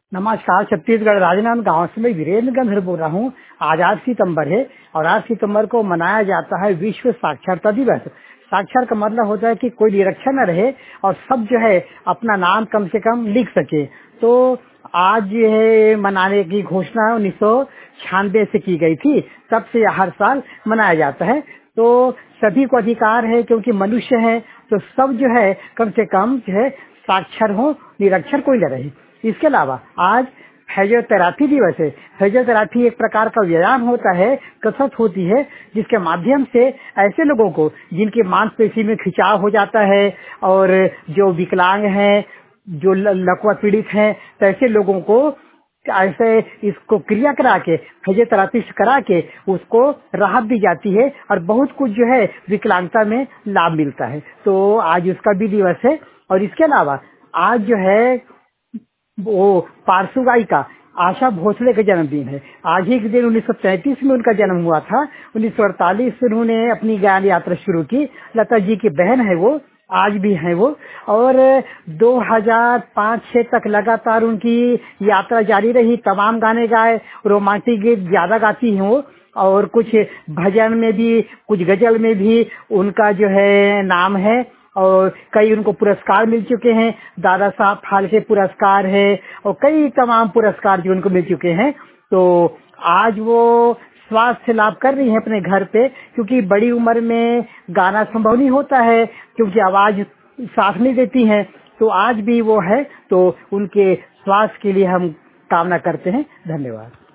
नमस्कार। छत्तीसगढ़ राजनांद गांव से मैं वीरेंद्र गंधर बोल रहा हूँ। आज 8 सितंबर है और 8 सितंबर को मनाया जाता है विश्व साक्षरता दिवस। साक्षर का मतलब होता है कि कोई निरक्षर न रहे और सब जो है अपना नाम कम से कम लिख सके। तो आज जो है मनाने की घोषणा 1996 से की गई थी, तब से हर साल मनाया जाता है। तो सभी को अधिकार है, क्योंकि मनुष्य है तो सब जो है कम से कम जो है साक्षर हो, निरक्षर कोई न रहे। इसके अलावा आज फिजियोथेरेपी दिवस है। फिजियोथेरेपी एक प्रकार का व्यायाम होता है, कसरत होती है, जिसके माध्यम से ऐसे लोगों को जिनकी मांसपेशी में खिंचाव हो जाता है और जो विकलांग हैं, जो लकवा पीड़ित हैं, तो ऐसे लोगों को ऐसे इसको क्रिया करा के, फिजियोथेरेपी करा के उसको राहत दी जाती है और बहुत कुछ जो है विकलांगता में लाभ मिलता है। तो आज उसका भी दिवस है। और इसके अलावा आज जो है वो पार्श्व गायिका आशा भोसले का जन्मदिन है। आज ही के दिन 1933 में उनका जन्म हुआ था। 1948 से उन्होंने अपनी गान यात्रा शुरू की। लता जी की बहन है वो, आज भी है वो। और 2005-6 तक लगातार उनकी यात्रा जारी रही। तमाम गाने गाए, रोमांटिक गीत ज्यादा गाती हैं वो, और कुछ भजन में भी, कुछ गजल में भी उनका जो है नाम है। और कई उनको पुरस्कार मिल चुके हैं। दादा साहब फाल्के पुरस्कार है और कई तमाम पुरस्कार जो उनको मिल चुके हैं। तो आज वो स्वास्थ्य लाभ कर रही हैं अपने घर पे, क्योंकि बड़ी उम्र में गाना संभव नहीं होता है, क्योंकि आवाज साथ नहीं देती है। तो आज भी वो है, तो उनके स्वास्थ्य के लिए हम कामना करते हैं। धन्यवाद।